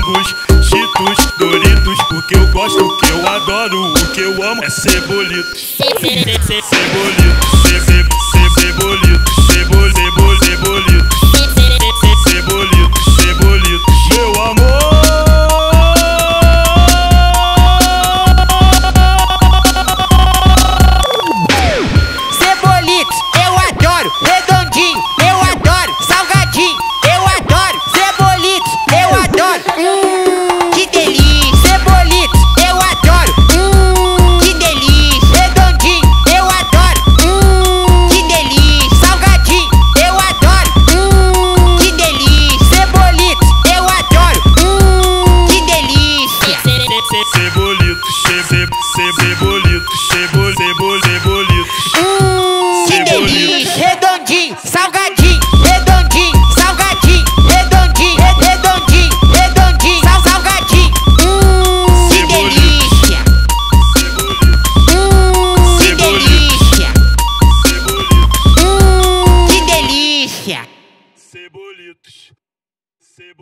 morangos, cheetos, doritos. O que eu gosto, o que eu adoro, o que eu amo é cebolito. Cebolito, cebolito, cebolito, cebolito, cebolito, cebolito, meu amor. Cebolito, eu adoro, redondinho, eu adoro, salgadinho, eu adoro, cebolito, eu adoro, que delícia, cebolito, eu adoro, que delícia, redondinho, eu adoro, que delícia, salgadinho, eu adoro, que delícia, cebolito, eu adoro, que delícia. Cebolito, cebolito.